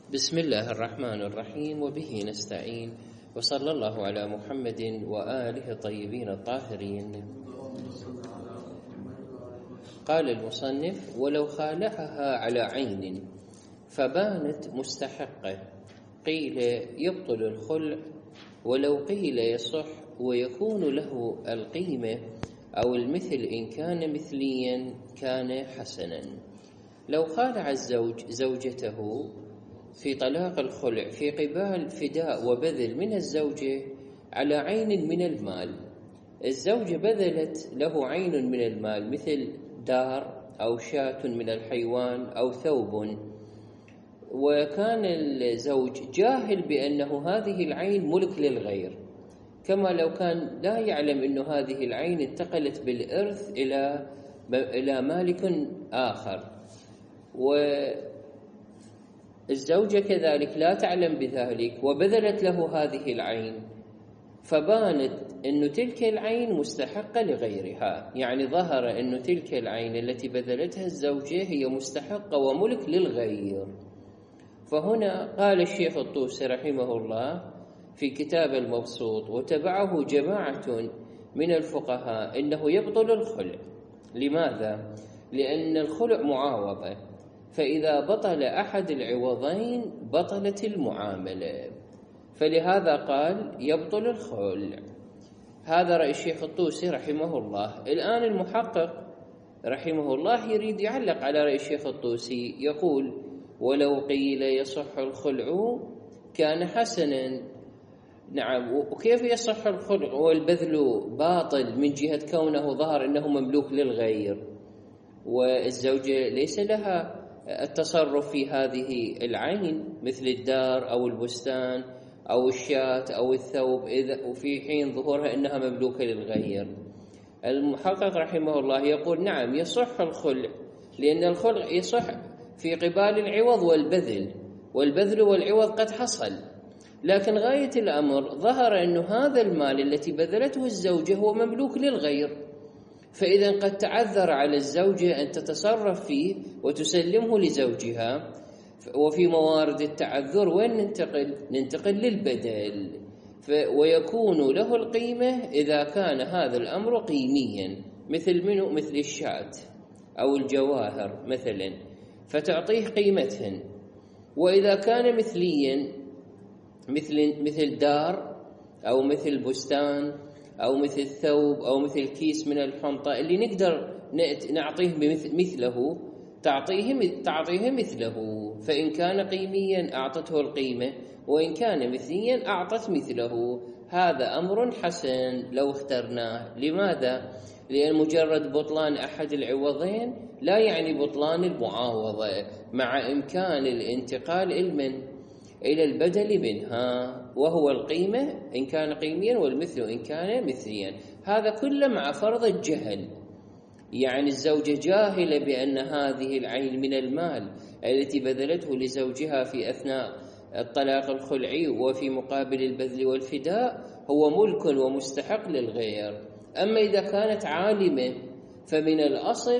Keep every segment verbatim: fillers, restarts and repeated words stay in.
بسم الله الرحمن الرحيم، وبه نستعين، وصلى الله على محمد وآله الطيبين الطاهرين. قال المصنف: ولو خالعها على عين فبانت مستحقة قيل يبطل الخلع، ولو قيل يصح ويكون له القيمة أو المثل إن كان مثليا كان حسنا. لو خالع الزوج زوجته في طلاق الخلع في قبال فداء وبذل من الزوجة على عين من المال، الزوجة بذلت له عين من المال مثل دار أو شاة من الحيوان أو ثوب، وكان الزوج جاهل بأنه هذه العين ملك للغير، كما لو كان لا يعلم أن هذه العين انتقلت بالإرث إلى إلى مالك آخر، والزوجة كذلك لا تعلم بذلك وبذلت له هذه العين، فبانت أن تلك العين مستحقة لغيرها، يعني ظهر أن تلك العين التي بذلتها الزوجة هي مستحقة وملك للغير. فهنا قال الشيخ الطوسي رحمه الله في كتاب المبسوط وتبعه جماعة من الفقهاء إنه يبطل الخلع. لماذا؟ لأن الخلع معاوضة، فإذا بطل أحد العوضين بطلت المعاملة، فلهذا قال يبطل الخلع. هذا رأي الشيخ الطوسي رحمه الله. الآن المحقق رحمه الله يريد يعلق على رأي الشيخ الطوسي، يقول: ولو قيل يصح الخلع كان حسنا. نعم، وكيف يصح الخلع والبذل باطل من جهة كونه ظهر أنه مملوك للغير، والزوجة ليس لها التصرف في هذه العين مثل الدار أو البستان أو الشاة أو الثوب، إذا وفي حين ظهورها أنها مملوكة للغير. المحقق رحمه الله يقول: نعم يصح الخلع، لأن الخلع يصح في قبال العوض والبذل، والبذل والعوض قد حصل، لكن غاية الأمر ظهر أن هذا المال التي بذلته الزوجة هو مملوك للغير، فإذا قد تعذر على الزوجة أن تتصرف فيه وتسلمه لزوجها. وفي موارد التعذر وين ننتقل؟ ننتقل للبدل، ويكون له القيمة إذا كان هذا الأمر قيميا، مثل منه مثل الشاة أو الجواهر مثلا، فتعطيه قيمتهن. وإذا كان مثليا مثل مثل دار أو مثل بستان أو مثل ثوب أو مثل كيس من الحنطة اللي نقدر نعطيه مثله، تعطيه تعطيه مثله، فإن كان قيميا أعطته القيمة، وإن كان مثليا أعطت مثله. هذا أمر حسن لو اخترناه. لماذا؟ لأن مجرد بطلان أحد العوضين لا يعني بطلان المعاوضة، مع إمكان الانتقال المن إلى البدل منها، وهو القيمة إن كان قيميا والمثل إن كان مثليا. هذا كله مع فرض الجهل، يعني الزوجة جاهلة بأن هذه العين من المال التي بذلته لزوجها في أثناء الطلاق الخلعي وفي مقابل البذل والفداء هو ملك ومستحق للغير. أما إذا كانت عالمة فمن الأصل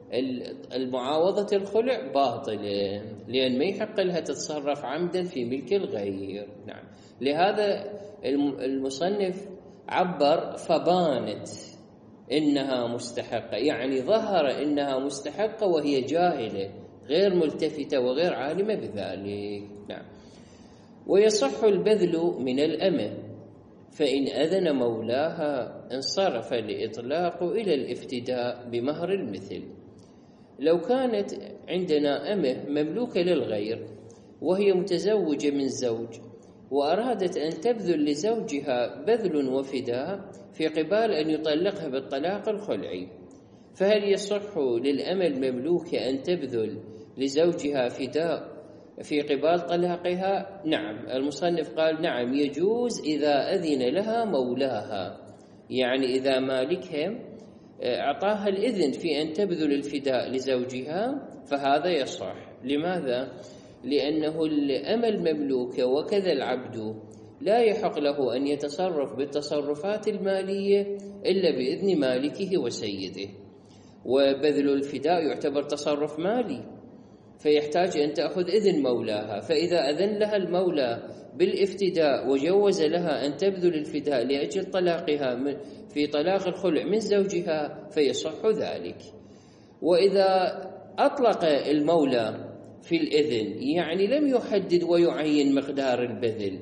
المعاوضة الخلع باطلة، لأن ما يحق لها تتصرف عمدا في ملك الغير. نعم، لهذا المصنف عبر فبانت إنها مستحقة، يعني ظهر إنها مستحقة وهي جاهلة غير ملتفتة وغير عالمة بذلك. نعم. ويصح البذل من الأمة، فإن أذن مولاها انصرف الإطلاق إلى الافتداء بمهر المثل. لو كانت عندنا أمة مملوكة للغير وهي متزوجة من زوج، وأرادت أن تبذل لزوجها بذل وفداء في قبال أن يطلقها بالطلاق الخلعي، فهل يصح للأمة المملوكة أن تبذل لزوجها فداء في قبال طلاقها؟ نعم، المصنف قال نعم يجوز إذا أذن لها مولاها، يعني إذا مالكها أعطاها الإذن في أن تبذل الفداء لزوجها فهذا يصح. لماذا؟ لأنه الأمة المملوكة وكذا العبد لا يحق له أن يتصرف بالتصرفات المالية إلا بإذن مالكه وسيده، وبذل الفداء يعتبر تصرف مالي، فيحتاج أن تأخذ إذن مولاها، فإذا أذن لها المولى بالافتداء وجوز لها أن تبذل الفداء لأجل طلاقها في طلاق الخلع من زوجها فيصح ذلك. وإذا أطلق المولى في الإذن يعني لم يحدد ويعين مقدار البذل،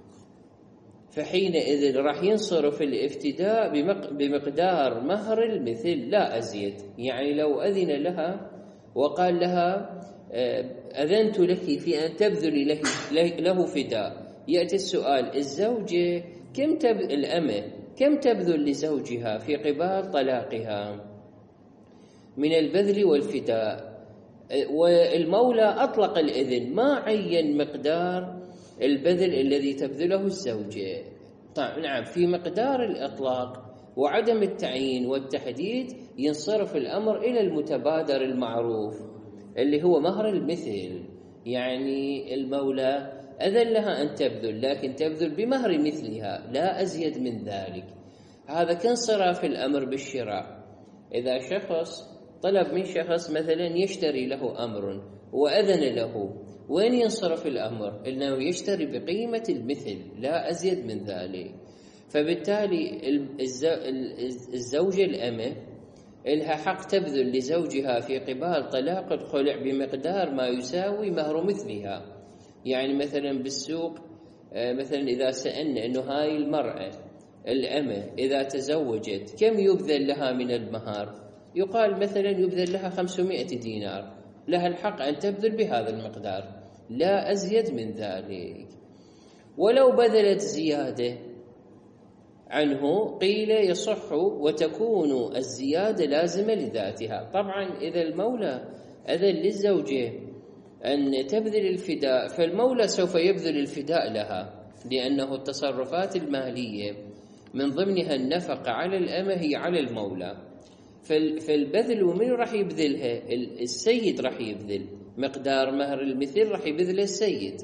فحينئذ راح ينصرف الافتداء بمقدار مهر المثل لا أزيد. يعني لو أذن لها وقال لها أذنت لك في أن تبذلي له, له فداء، يأتي السؤال الزوجة كم تبذل الأمة كم تبذل لزوجها في قبال طلاقها من البذل والفداء، والمولى أطلق الإذن ما عين مقدار البذل الذي تبذله الزوجة. طيب نعم، في مقدار الإطلاق وعدم التعيين والتحديد ينصرف الأمر إلى المتبادر المعروف اللي هو مهر المثل. يعني المولى أذن لها أن تبذل لكن تبذل بمهر مثلها لا أزيد من ذلك. هذا كانصراف الأمر بالشراء. إذا شخص طلب من شخص مثلا يشتري له أمر وأذن له، وين ينصرف الأمر؟ إنه يشتري بقيمة المثل لا أزيد من ذلك. فبالتالي الزوجة الأمة لها حق تبذل لزوجها في قبال طلاق الخلع بمقدار ما يساوي مهر مثلها. يعني مثلا بالسوق مثلا إذا سألنا أنه هاي المرأة الأمة إذا تزوجت كم يبذل لها من المهر، يقال مثلا يبذل لها خمسمائة دينار، لها الحق أن تبذل بهذا المقدار لا أزيد من ذلك. ولو بذلت زيادة عنه قيل يصح وتكون الزيادة لازمة لذاتها. طبعا إذا المولى أذن للزوجة أن تبذل الفداء فالمولى سوف يبذل الفداء لها، لأنه التصرفات المالية من ضمنها النفقة على الأمة هي على المولى. فالبذل ومن راح يبذلها؟ السيد راح يبذل مقدار مهر المثل راح يبذله السيد،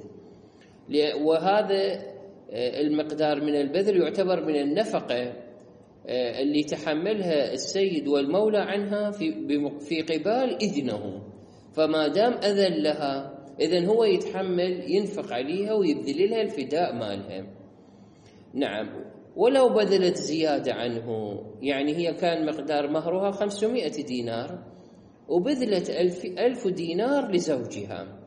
وهذا المقدار من البذل يعتبر من النفقة اللي تحملها السيد والمولى عنها في في قبال إذنه. فما دام أذن لها إذن هو يتحمل ينفق عليها ويبذل لها الفداء مالها. نعم، ولو بذلت زيادة عنه، يعني هي كان مقدار مهرها خمسمائة دينار وبذلت ألف, ألف دينار لزوجها،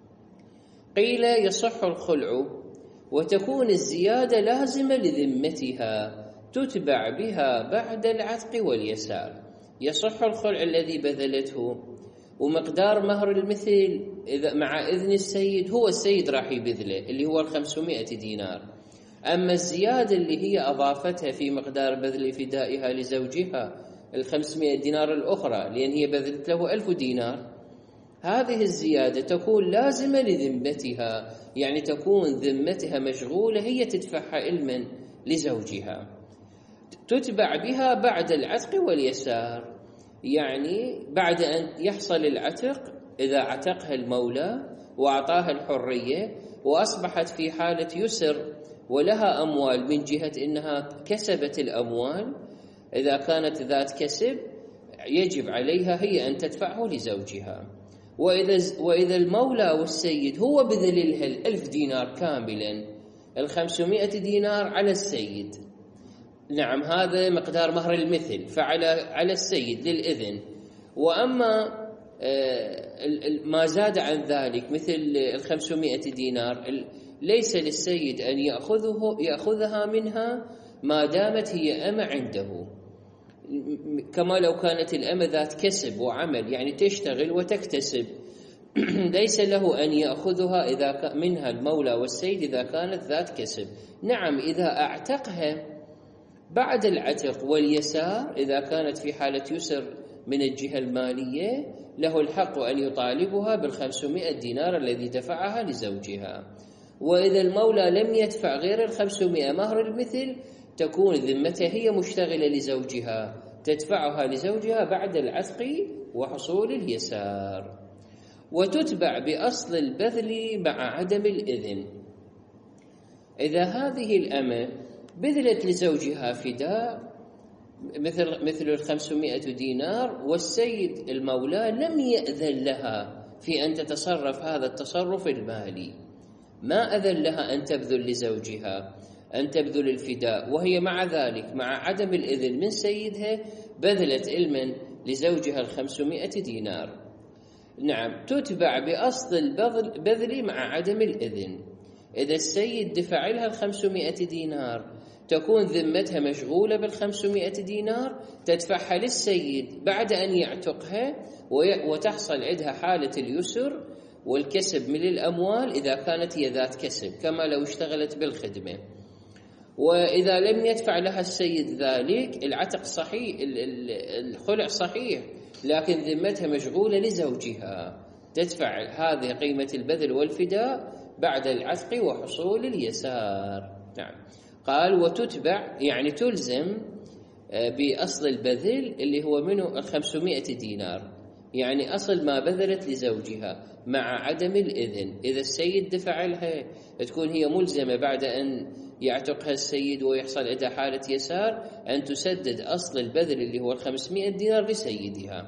قيل يصح الخلع وتكون الزيادة لازمة لذمتها تتبع بها بعد العتق واليسار. يصح الخلع الذي بذلته ومقدار مهر المثل إذا مع إذن السيد، هو السيد راح يبذله اللي هو الخمسمائة دينار. أما الزيادة اللي هي أضافتها في مقدار بذل فدائها لزوجها الخمسمائة دينار الأخرى، لأن هي بذلت له ألف دينار، هذه الزيادة تكون لازمة لذمتها، يعني تكون ذمتها مشغولة هي تدفعها علما لزوجها، تتبع بها بعد العتق واليسار. يعني بعد أن يحصل العتق، إذا عتقها المولى وأعطاها الحرية وأصبحت في حالة يسر ولها أموال من جهة إنها كسبت الأموال، إذا كانت ذات كسب يجب عليها هي أن تدفعه لزوجها. وإذا, وإذا المولى والسيد هو بذل لها الألف دينار كاملا، الخمسمائة دينار على السيد. نعم، هذا مقدار مهر المثل، فعلى على السيد للإذن. وأما ما زاد عن ذلك مثل الخمسمائة دينار ليس للسيد أن يأخذه يأخذها منها ما دامت هي أمة عنده، كما لو كانت الأمة ذات كسب وعمل، يعني تشتغل وتكتسب، ليس له أن يأخذها إذا منها المولى والسيد إذا كانت ذات كسب. نعم، إذا أعتقها بعد العتق واليسار، إذا كانت في حالة يسر من الجهة المالية، له الحق أن يطالبها بالخمسمائة دينار الذي دفعها لزوجها. وإذا المولى لم يدفع غير الخمسمائة مهر المثل، تكون ذمتها هي مشتغلة لزوجها، تدفعها لزوجها بعد العتق وحصول اليسار، وتتبع بأصل البذل مع عدم الإذن. إذا هذه الأمة بذلت لزوجها فداء مثل مثل الخمسمائة دينار، والسيد المولى لم يأذن لها في أن تتصرف هذا التصرف المالي، ما أذن لها أن تبذل لزوجها، أن تبذل الفداء، وهي مع ذلك مع عدم الإذن من سيدها بذلت علما لزوجها الخمسمائة دينار. نعم، تتبع بأصل البذل مع عدم الإذن. إذا السيد دفع لها الخمسمائة دينار تكون ذمتها مشغولة بالخمسمائة دينار، تدفعها للسيد بعد أن يعتقها، وتحصل عندها حالة اليسر والكسب من الأموال إذا كانت هي ذات كسب كما لو اشتغلت بالخدمة. وإذا لم يدفع لها السيد ذلك العتق صحيح، الخلع صحيح، لكن ذمتها مشغولة لزوجها، تدفع هذه قيمة البذل والفداء بعد العتق وحصول اليسار. نعم، قال وتتبع يعني تلزم بأصل البذل اللي هو منه خمسمائة دينار، يعني أصل ما بذلت لزوجها مع عدم الإذن. إذا السيد دفع لها تكون هي ملزمة بعد أن يعتقها السيد ويحصل عندها حالة يسار أن تسدد أصل البذل اللي هو الخمسمائة دينار لسيدها.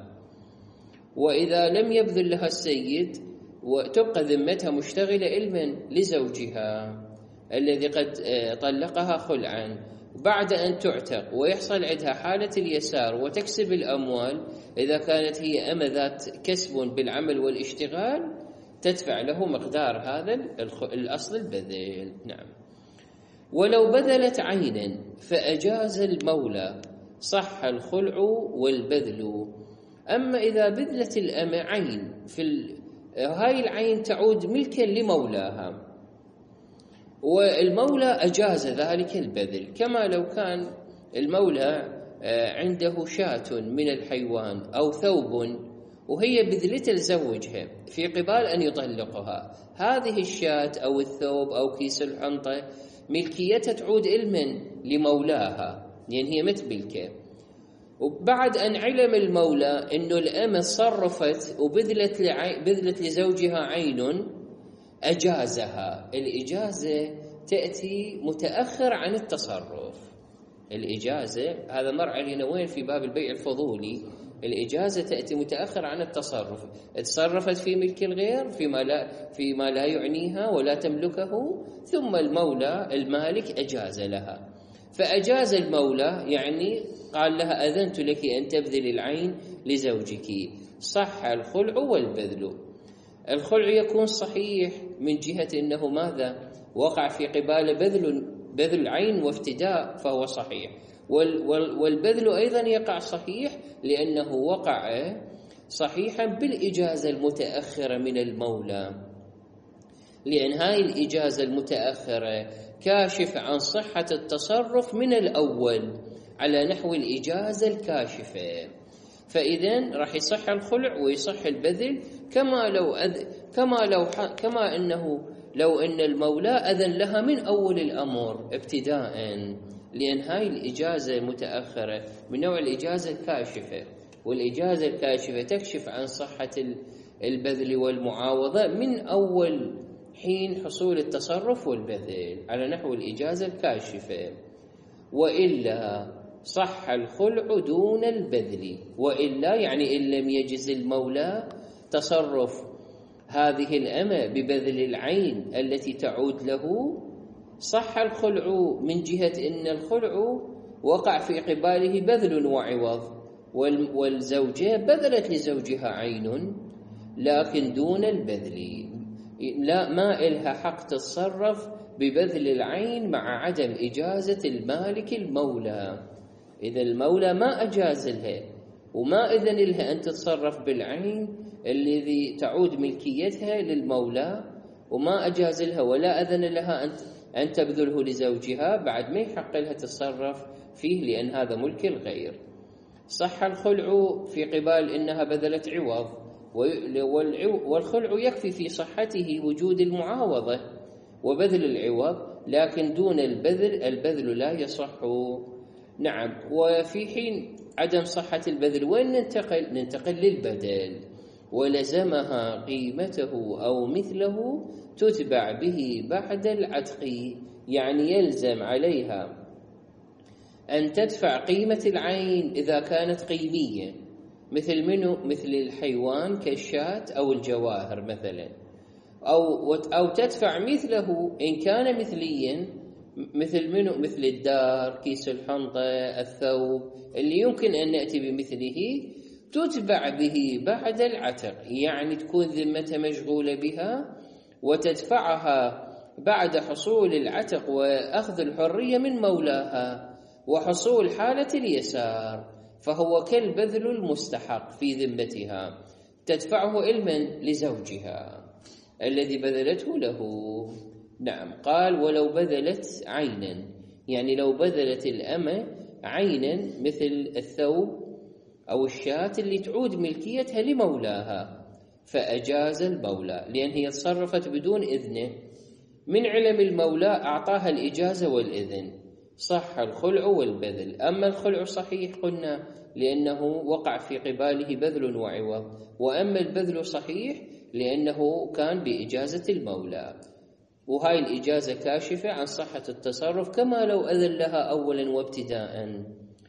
وإذا لم يبذل لها السيد وتبقى ذمتها مشتغلة علما لزوجها الذي قد طلقها خلعا، بعد أن تعتق ويحصل عندها حالة اليسار وتكسب الأموال، إذا كانت هي أما ذات كسب بالعمل والاشتغال تدفع له مقدار هذا الأصل البذل. نعم، ولو بذلت عينا فأجاز المولى صح الخلع والبذل. أما إذا بذلت الأمة عين، في ال... هاي العين تعود ملكا لمولاها، والمولى أجاز ذلك البذل، كما لو كان المولى عنده شاة من الحيوان أو ثوب وهي بذلت لزوجها في قبال أن يطلقها، هذه الشاة أو الثوب أو كيس الحنطة ملكيتها تعود علما لمولاها لأن هي متملكة. وبعد أن علم المولى أنه الأمة صرفت وبذلت لعي... بذلت لزوجها عين أجازها. الإجازة تأتي متأخر عن التصرف. الإجازة هذا مر علينا وين في باب البيع الفضولي، الإجازة تأتي متأخر عن التصرف، تصرفت في ملك الغير فيما لا, فيما لا يعنيها ولا تملكه، ثم المولى المالك أجاز لها. فأجاز المولى يعني قال لها أذنت لك أن تبذل العين لزوجك، صح الخلع والبذل. الخلع يكون صحيح من جهة أنه ماذا وقع في قبال بذل بذل عين وافتداء فهو صحيح، والبذل أيضا يقع صحيح لأنه وقع صحيحا بالإجازة المتأخرة من المولى، لأن هاي الإجازة المتأخرة كاشف عن صحة التصرف من الأول على نحو الإجازة الكاشفة. فإذن راح يصح الخلع ويصح البذل كما لو أذ... كما لو ح... كما أنه لو أن المولى أذن لها من أول الأمر ابتداء، لأن هاي الإجازة متأخرة من نوع الإجازة الكاشفة، والإجازة الكاشفة تكشف عن صحة البذل والمعاوضة من أول حين حصول التصرف والبذل على نحو الإجازة الكاشفة. وإلا صح الخلع دون البذل، وإلا يعني إن لم يجز المولى تصرف هذه الأمة ببذل العين التي تعود له، صح الخلع من جهة أن الخلع وقع في قباله بذل وعوض، والزوجة بذلت لزوجها عين لكن دون البذل، لا ما إلها حق تتصرف ببذل العين مع عدم إجازة المالك المولى. إذا المولى ما أجاز لها وما إذن لها أن تتصرف بالعين الذي تعود ملكيتها للمولى، وما أجاز لها ولا أذن لها أن تبذله لزوجها، بعد ما يحق لها تتصرف فيه لأن هذا ملك الغير. صح الخلع في قبال إنها بذلت عوض، والخلع يكفي في صحته وجود المعاوضة وبذل العوض، لكن دون البذل البذل لا يصح. نعم، وفي حين عدم صحة البذل وين ننتقل؟ ننتقل للبدل، ولزمها قيمته أو مثله تتبع به بعد العتق، يعني يلزم عليها أن تدفع قيمة العين إذا كانت قيمية، مثل منو؟ مثل الحيوان كالشاة أو الجواهر مثلا، أو أو تدفع مثله إن كان مثليا، مثل منو؟ مثل الدار، كيس الحنطة، الثوب، اللي يمكن أن نأتي بمثله، تتبع به بعد العتق، يعني تكون ذمتها مشغولة بها وتدفعها بعد حصول العتق وأخذ الحرية من مولاها وحصول حالة اليسار، فهو كالبذل المستحق في ذمتها، تدفعه علما لزوجها الذي بذلته له. نعم، قال ولو بذلت عينا، يعني لو بذلت الأمة عينا مثل الثوب أو الشاة اللي تعود ملكيتها لمولاها، فأجاز المولى، لأن هي تصرفت بدون إذنه، من علم المولى أعطاها الإجازة والإذن، صح الخلع والبذل. أما الخلع صحيح قلنا لأنه وقع في قباله بذل وعوض، وأما البذل صحيح لأنه كان بإجازة المولى، وهاي الإجازة كاشفة عن صحة التصرف كما لو أذن لها أولا وابتداء،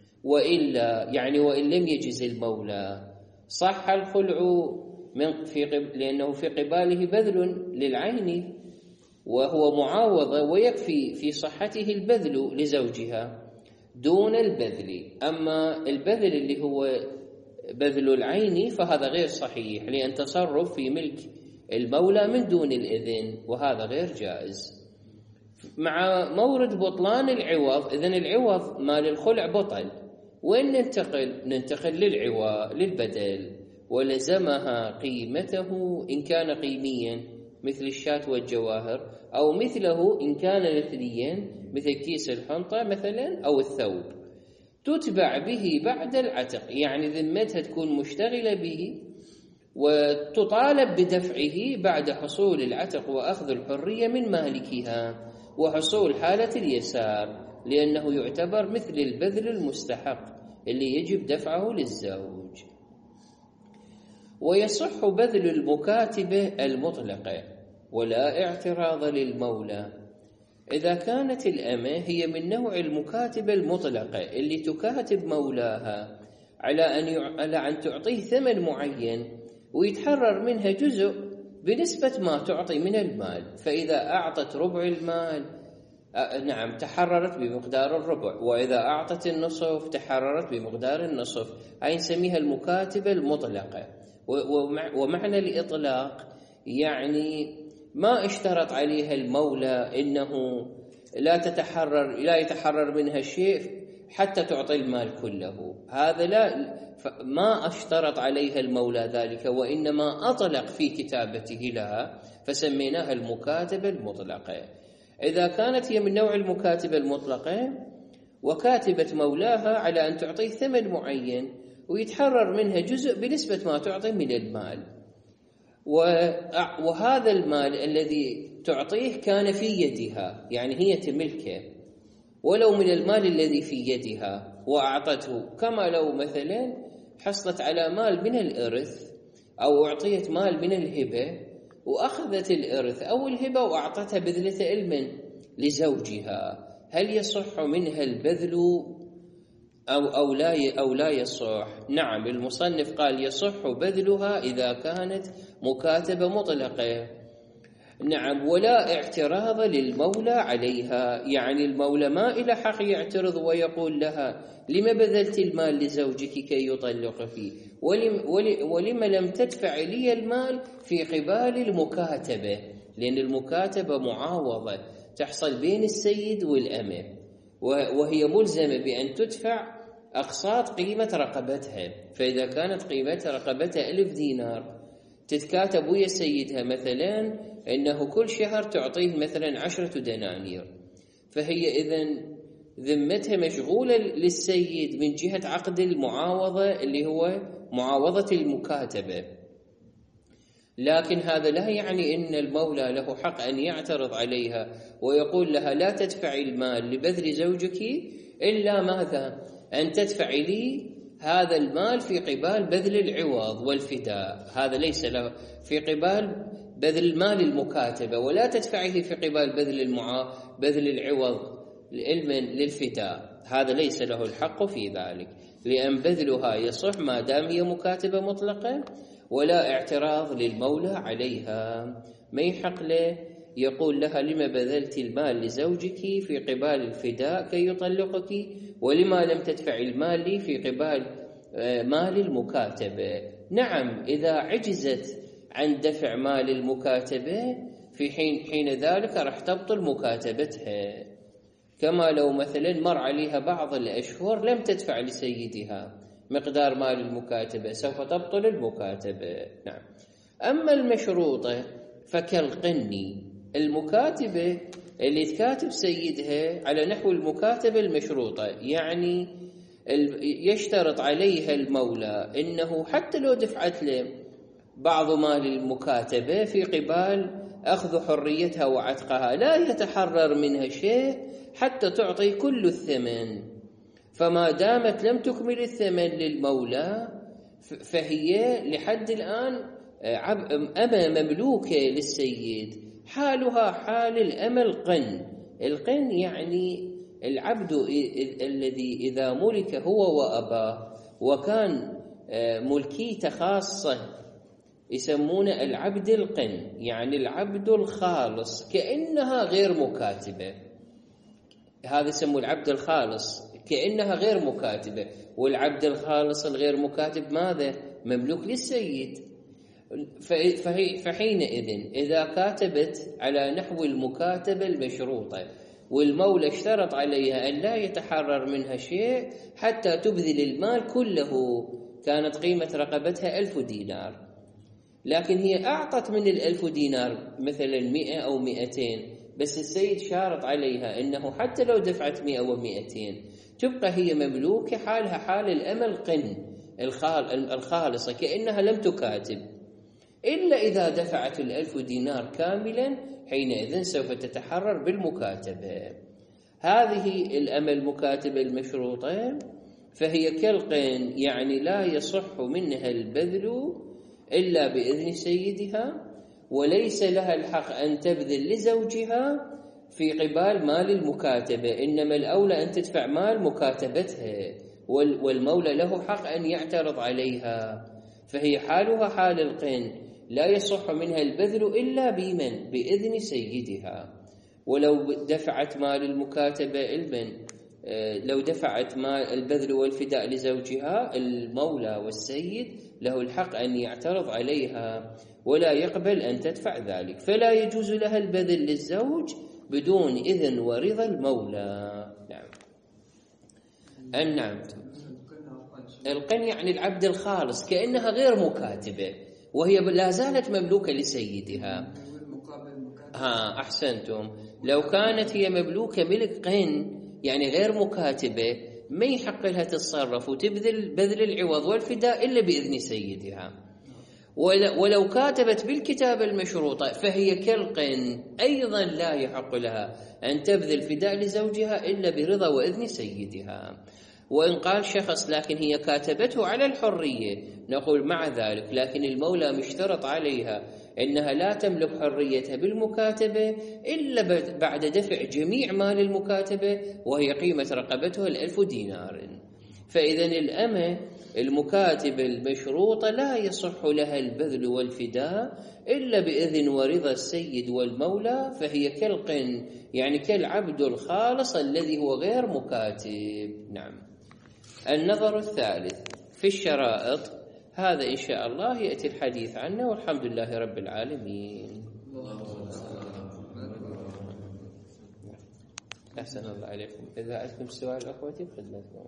وإلا يعني وإن لم يجز المولى صح الخلع من في قب... لأنه في قباله بذل للعين وهو معاوضة، ويكفي في صحته البذل لزوجها دون البذل. أما البذل اللي هو بذل العين فهذا غير صحيح، لأن تصرف في ملك المولى من دون الإذن، وهذا غير جائز. مع مورد بطلان العوض، إذن العوض مال الخلع بطل، وإن ننتقل ننتقل للعوض للبدل، ولزمها قيمته إن كان قيميا مثل الشاة والجواهر، أو مثله إن كان مثليا مثل كيس الحنطة مثلا أو الثوب، تتبع به بعد العتق، يعني ذمتها تكون مشتغلة به وتطالب بدفعه بعد حصول العتق وأخذ الحرية من مالكها وحصول حالة اليسار، لأنه يعتبر مثل البذل المستحق اللي يجب دفعه للزوج. ويصح بذل المكاتبة المطلقة ولا اعتراض للمولى إذا كانت الأمة هي من نوع المكاتبة المطلقة اللي تكاتب مولاها على أن على أن تعطيه ثمن معين ويتحرر منها جزء بنسبة ما تعطي من المال، فإذا أعطت ربع المال نعم تحررت بمقدار الربع، وإذا أعطت النصف تحررت بمقدار النصف، هاي نسميها المكاتبة المطلقة. ومعنى الإطلاق يعني ما اشترط عليها المولى إنه لا تتحرر لا يتحرر منها شيء حتى تعطي المال كله، هذا لا، ما اشترط عليها المولى ذلك، وإنما أطلق في كتابته لها فسميناها المكاتبة المطلقة. إذا كانت هي من نوع المكاتبة المطلقة وكاتبت مولاها على أن تعطيه ثمن معين ويتحرر منها جزء بنسبة ما تعطي من المال، وهذا المال الذي تعطيه كان في يدها، يعني هي تملكه، ولو من المال الذي في يدها وأعطته، كما لو مثلا حصلت على مال من الإرث أو أعطيت مال من الهبة وأخذت الإرث أو الهبة وأعطتها بذلة علم لزوجها، هل يصح منها البذل أو أو لا أو لا يصح؟ نعم، المصنف قال يصح بذلها إذا كانت مكاتبة مطلقة. نعم، ولا اعتراض للمولى عليها، يعني المولى ما إلى حق يعترض ويقول لها لما بذلت المال لزوجك كي يطلق فيه، ولم, ولم لم تدفع لي المال في قبال المكاتبة، لأن المكاتبة معاوضة تحصل بين السيد والأمة، وهي ملزمة بأن تدفع أقساط قيمة رقبتها، فإذا كانت قيمة رقبتها ألف دينار تتكاتب ويا سيدها مثلا إنه كل شهر تعطيه مثلا عشرة دنانير، فهي إذن ذمتها مشغولة للسيد من جهة عقد المعاوضة اللي هو معاوضة المكاتبة، لكن هذا لا يعني إن المولى له حق أن يعترض عليها ويقول لها لا تدفعي المال لبذل زوجك إلا ماذا؟ أن تدفعي لي هذا المال في قبال بذل العوض والفداء، هذا ليس له في قبال بذل المال المكاتبة، ولا تدفعه في قبال بذل المعا بذل العوض علما للفداء. هذا ليس له الحق في ذلك، لأن بذلها يصح ما دام هي مكاتبة مطلقة ولا اعتراض للمولى عليها. ما يحق له يقول لها لما بذلت المال لزوجك في قبال الفداء كي يطلقك، ولما لم تدفع المال لي في قبال مال المكاتبة. نعم، إذا عجزت عن دفع مال المكاتبة في حين حين ذلك راح تبطل مكاتبتها، كما لو مثلا مر عليها بعض الأشهر لم تدفع لسيدها مقدار مال المكاتبة سوف تبطل المكاتبة. نعم. أما المشروطة فكالقني، المكاتبة اللي تكاتب سيدها على نحو المكاتبة المشروطة، يعني يشترط عليها المولى إنه حتى لو دفعت له بعض مال المكاتبة في قبال أخذ حريتها وعتقها لا يتحرر منها شيء حتى تعطي كل الثمن، فما دامت لم تكمل الثمن للمولى فهي لحد الآن أمة مملوكة للسيد، حالها حال الأمة القن. القن يعني العبد الذي إذا ملك هو وأباه وكان ملكيته خاصة يسمونه العبد القن، يعني العبد الخالص كأنها غير مكاتبة، هذا يسموه العبد الخالص كأنها غير مكاتبة. والعبد الخالص الغير مكاتب ماذا؟ مملوك للسيد. فحينئذ إذا كاتبت على نحو المكاتبة المشروطة والمولى اشترط عليها أن لا يتحرر منها شيء حتى تبذل المال كله، كانت قيمة رقبتها ألف دينار، لكن هي أعطت من الألف دينار مثلا مئة أو مئتين، بس السيد شارط عليها أنه حتى لو دفعت مئة ومئتين تبقى هي مملوكة حالها حال الأمة القن الخالصة كأنها لم تكاتب، إلا إذا دفعت الألف دينار كاملا حينئذ سوف تتحرر بالمكاتبة. هذه الأمة المكاتبة المشروطة فهي كالقن، يعني لا يصح منها البذل إلا بإذن سيدها، وليس لها الحق أن تبذل لزوجها في قبال مال المكاتبة، إنما الأولى أن تدفع مال مكاتبتها، والمولى له حق أن يعترض عليها، فهي حالها حال القن لا يصح منها البذل إلا بمن؟ بإذن سيدها. ولو دفعت مال المكاتبة البن لو دفعت مال البذل والفداء لزوجها، المولى والسيد له الحق أن يعترض عليها ولا يقبل أن تدفع ذلك، فلا يجوز لها البذل للزوج بدون إذن ورضا المولى. نعم. النعم. القن يعني العبد الخالص كأنها غير مكاتبة وهي لا زالت مملوكة لسيدها. ها أحسنتم، لو كانت هي مملوكة ملك قن يعني غير مكاتبة ما يحق لها تتصرف وتبذل بذل العوض والفداء إلا بإذن سيدها. ولو كاتبت بالكتابة المشروطة فهي كالقن أيضا لا يحق لها أن تبذل فداء لزوجها إلا برضا وإذن سيدها. وإن قال شخص لكن هي كاتبته على الحرية، نقول مع ذلك لكن المولى مشترط عليها إنها لا تملك حريتها بالمكاتبة إلا بعد دفع جميع مال المكاتبة وهي قيمة رقبتها الألف دينار. فإذا الأمة المكاتبة المشروطة لا يصح لها البذل والفداء إلا بإذن ورضا السيد والمولى، فهي كالقن يعني كالعبد الخالص الذي هو غير مكاتب. نعم. النظر الثالث في الشرائط، هذا إن شاء الله يأتي الحديث عنه، والحمد لله رب العالمين. أحسن الله عليكم. إذا عندكم سؤال أخوتي بخدمتكم.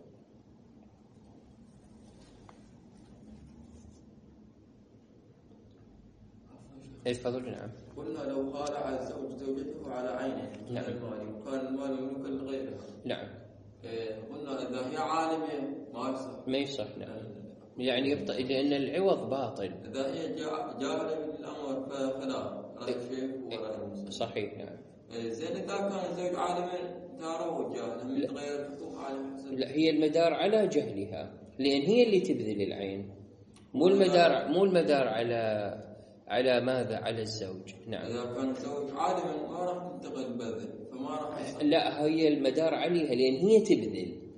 ايش فضل؟ نعم. قلنا لو خالع الزوج زوجته على عينه نعم. المال وكان المال مملوكا لغيرها. نعم. إيه قلنا إذا هي عالمة ما يصح. ما يصح. نعم. يعني يبطئ لأن العوض باطل. إذا هي جاهلة بالأمر فلا رأي الشيخ ورأي. صحيح. نعم. زين إذا كان الزوج عالما داره جاهلة من تغير الحقوق على حسب. لا، هي المدار على جهلها لأن هي اللي تبذل العين، مو المدار مو المدار على على ماذا؟ على الزوج. نعم. إذا كان الزوج عالما ما راح تنتقل بذل فما راح. لا، هي المدار عليها لأن هي تبذل.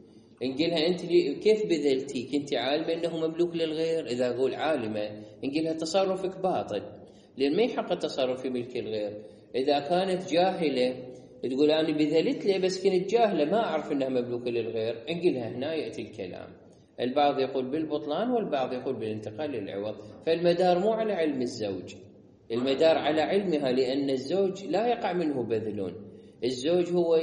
نقولها أنت كيف بذلتي؟ كنت عالمة أنه مملوك للغير؟ إذا أقول عالمة نقولها تصرفك باطل، لأن ما يحق التصرف في ملك الغير. إذا كانت جاهلة تقول أنا بذلت له بس كنت جاهلة ما أعرف أنها مملوكة للغير، نقولها هنا يأتي الكلام. البعض يقول بالبطلان والبعض يقول بالانتقال للعوض. فالمدار مو على علم الزوج، المدار على علمها، لأن الزوج لا يقع منه بذل. الزوج هو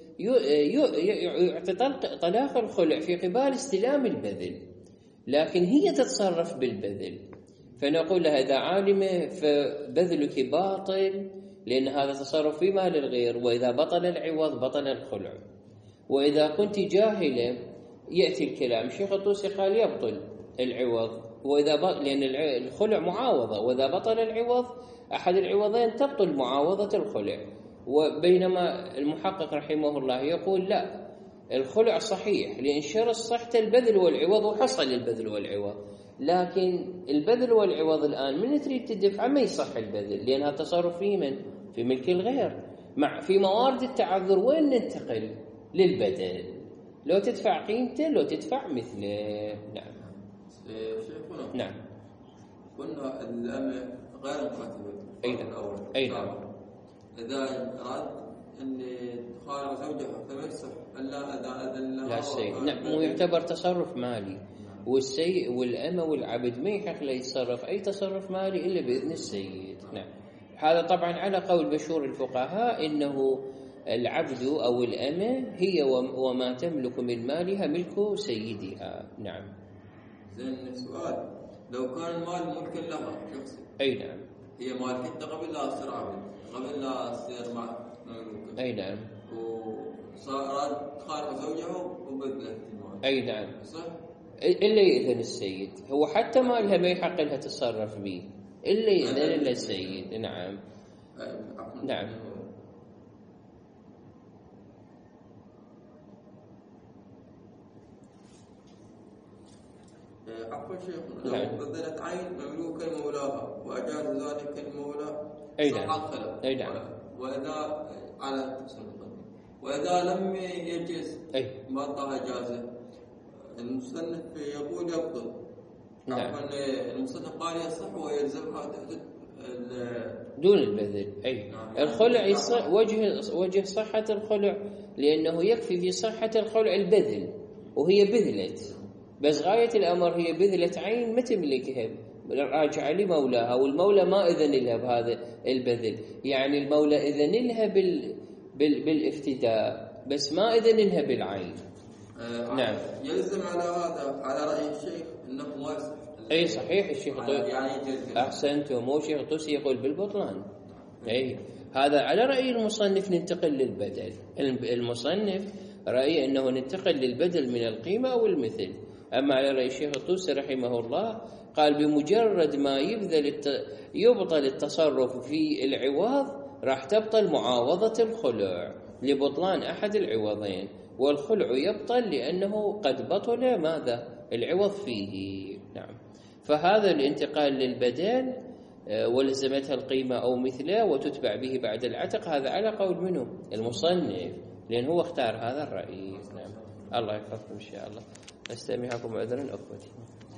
يعطي طلاق الخلع في قبال استلام البذل، لكن هي تتصرف بالبذل. فنقول لها إذا عالمة فبذلك باطل، لأن هذا تصرف في مال الغير، وإذا بطل العوض بطل الخلع. وإذا كنت جاهلة يأتي الكلام. الشيخ الطوسي قال يبطل العوض، وإذا بطل لأن الخلع معاوضة، وإذا بطل العوض أحد العوضين تبطل معاوضة الخلع. وبينما المحقق رحمه الله يقول لا، الخلع صحيح لأن شرط صحة البذل والعوض، وحصل البذل والعوض، لكن البذل والعوض الآن من تريد تدفع ما يصح البذل، لأنها تصرف في من؟ في ملك الغير. مع في موارد التعذر وين ننتقل؟ للبدل، لو تدفع قيمته لو تدفع مثله. نعم شيخنا. نعم. قلنا الأمة غير مكاتبة. أي نعم. أي نعم. إذا أراد أن تخالف زوجها فما يصح إلا إذا أذن لا السيد. نعم، مو يعتبر تصرف مالي، والسيء والأمة والعبد ما يحق له يتصرف أي تصرف مالي إلا بإذن السيد. نعم. هذا طبعا على قول مشهور الفقهاء إنه العبد أو الأمة هي وما تملك من مالها ملك سيدها. نعم. زين سؤال، لو كان المال ملكا لها شخص. أي نعم. هي مالكتها قبل لا تصير عبد، قبل لا تصير مع مملوكة. أي نعم. وصارت تخالف زوجها وبذلت المال. أي نعم. صح؟ إلا يأذن السيد. هو حتى مالها ما يحق لها تتصرف به إلا يأذن إلا السيد. نعم. نعم. عفوا شيخنا، لو بذلت عين مملوكة لمولاها وأجاز ذلك المولى صح الخلق. أي نعم. وإذا على وإذا لم يجز ما طه جازه، المصنف يقول يبطل. نعم. المصنف قال يصح ويلزمها دون البذل. أي نعم. الخلع يصح وجه وجه صحة الخلع، لأنه يكفي في صحة الخلع البذل، وهي بذلت، بس غاية الأمر هي بذلت عين ما تملكها، راجعة لمولاها، والمولى ما إذن لها بهذا البذل. يعني المولى إذن لها بال... بال... بالافتداء، بس ما إذن لها بالعين. آه نعم. يلزم على هذا على رأي الشيخ إنه ما يصح. أي صحيح. الشيخ يعني أحسنت. مو الشيخ الطوسي يقول بالبطلان. أي هذا على رأي المصنف ننتقل للبدل. المصنف رأي أنه ننتقل للبدل من القيمة أو المثل. أما على رأي الشيخ الطوسي رحمه الله قال بمجرد ما يبذل الت... يبطل التصرف في العوض راح تبطل معاوضة الخلع لبطلان أحد العوضين، والخلع يبطل لأنه قد بطل ماذا؟ العوض فيه. نعم. فهذا الانتقال للبدل ولزمتها القيمة أو مثله وتتبع به بعد العتق، هذا على قول منه المصنف، لأن هو اختار هذا الرأي. نعم. الله يحفظكم إن شاء الله. أستمعكم عذرا أخوتي.